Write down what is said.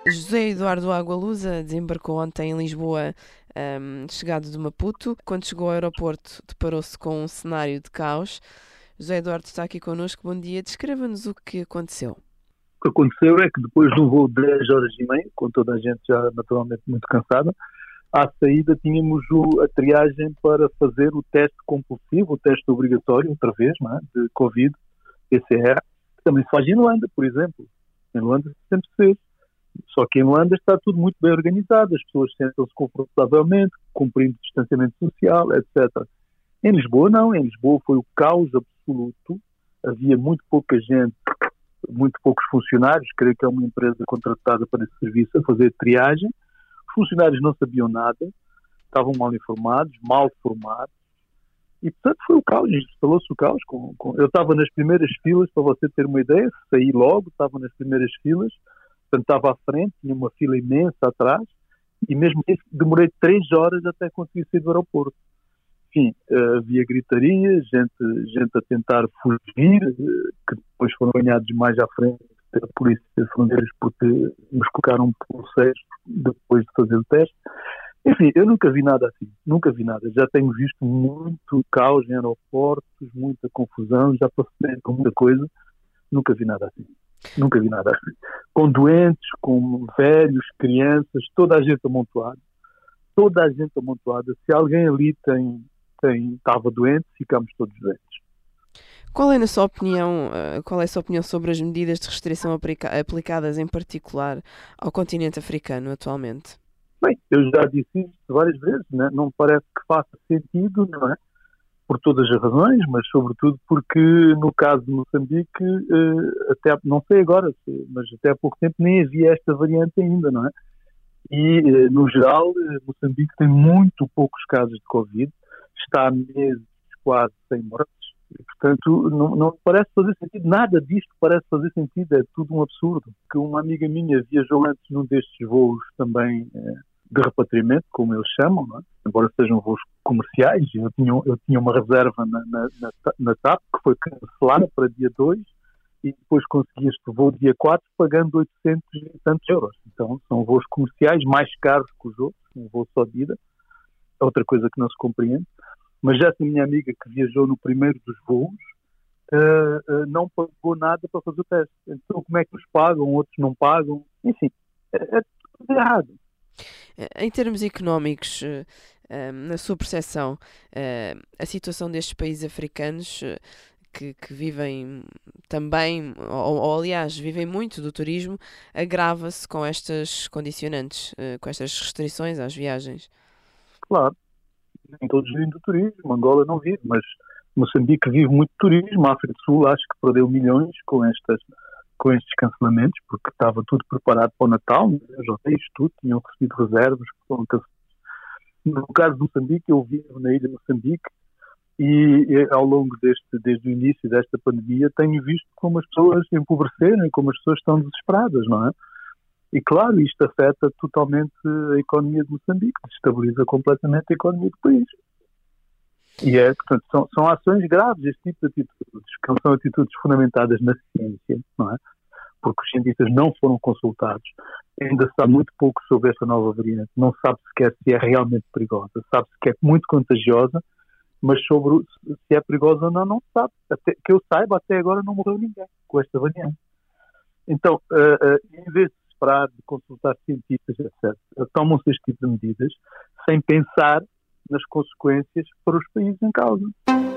José Eduardo Agualusa desembarcou ontem em Lisboa, chegado de Maputo. Quando chegou ao aeroporto, deparou-se com um cenário de caos. José Eduardo está aqui connosco. Bom dia. Descreva-nos o que aconteceu. O que aconteceu é que depois de um voo de 10 horas e meia, com toda a gente já naturalmente muito cansada, à saída tínhamos a triagem para fazer o teste compulsivo, o teste obrigatório, outra vez, não é? De Covid, PCR, que também se faz em Luanda, por exemplo. Em Luanda sempre se fez. Só que em Luanda está tudo muito bem organizado, as pessoas sentam-se confortavelmente, cumprindo distanciamento social, etc. Em Lisboa não, em Lisboa foi o caos absoluto, havia muito pouca gente, muito poucos funcionários, creio que é uma empresa contratada para esse serviço a fazer triagem. Os funcionários não sabiam nada, estavam mal informados, mal formados, e portanto foi o caos, instalou-se o caos. Eu estava nas primeiras filas, para você ter uma ideia, saí logo, estava nas primeiras filas, portanto estava à frente, tinha uma fila imensa atrás, e mesmo isso demorei 3 horas até conseguir sair do aeroporto. Enfim, havia gritaria, gente a tentar fugir, que depois foram apanhados mais à frente pela Polícia de Fronteiras porque nos colocaram pulseiros depois de fazer o teste. Enfim, eu nunca vi nada assim, nunca vi nada. Já tenho visto muito caos em aeroportos, muita confusão, já passei com muita coisa, nunca vi nada assim. Nunca vi nada assim. Com doentes, com velhos, crianças, toda a gente amontoada. Toda a gente amontoada. Se alguém ali estava doente, ficamos todos doentes. Qual é, na sua opinião, qual é a sua opinião sobre as medidas de restrição aplicadas em particular ao continente africano atualmente? Bem, eu já disse isto várias vezes, né? Não me parece que faça sentido, não é? Por todas as razões, mas sobretudo porque no caso de Moçambique, até, não sei agora, mas até há pouco tempo nem havia esta variante ainda, não é? E, no geral, Moçambique tem muito poucos casos de Covid, está há meses quase sem mortes, e, portanto, não parece fazer sentido, nada disto parece fazer sentido, é tudo um absurdo. Que uma amiga minha viajou antes num destes voos também de repatriamento, como eles chamam, não é? Embora sejam voos comerciais, eu tinha uma reserva na TAP, que foi cancelada para dia 2, e depois consegui este voo dia 4 pagando 800 e tantos euros. Então são voos comerciais mais caros que os outros, um voo só de ida, é outra coisa que não se compreende. Mas essa minha amiga que viajou no primeiro dos voos não pagou nada para fazer o teste. Então como é que os pagam, outros não pagam? Enfim, é tudo errado. Em termos económicos, na sua percepção, a situação destes países africanos que vivem também, ou aliás, vivem muito do turismo, agrava-se com estas condicionantes, com estas restrições às viagens? Claro, nem todos vivem do turismo, Angola não vive, mas Moçambique vive muito turismo, a África do Sul acho que perdeu milhões com estes cancelamentos, porque estava tudo preparado para o Natal, os hotéis, tudo, tinham recebido reservas, foram cancelados. No caso de Moçambique, eu vivo na ilha de Moçambique e ao longo desde o início desta pandemia, tenho visto como as pessoas empobreceram, como as pessoas estão desesperadas, não é? E claro, isto afeta totalmente a economia de Moçambique, destabiliza completamente a economia do país. E portanto, são ações graves, este tipo de atitudes, que não são atitudes fundamentadas na ciência, não é? Porque os cientistas não foram consultados, ainda se sabe muito pouco sobre esta nova variante, não sabe sequer se é realmente perigosa, sabe-se que é muito contagiosa, mas sobre se é perigosa ou não, não se sabe. Até, que eu saiba, até agora não morreu ninguém com esta variante. Então, em vez de esperar, de consultar cientistas, etc., tomam-se este tipo de medidas sem pensar nas consequências para os países em causa.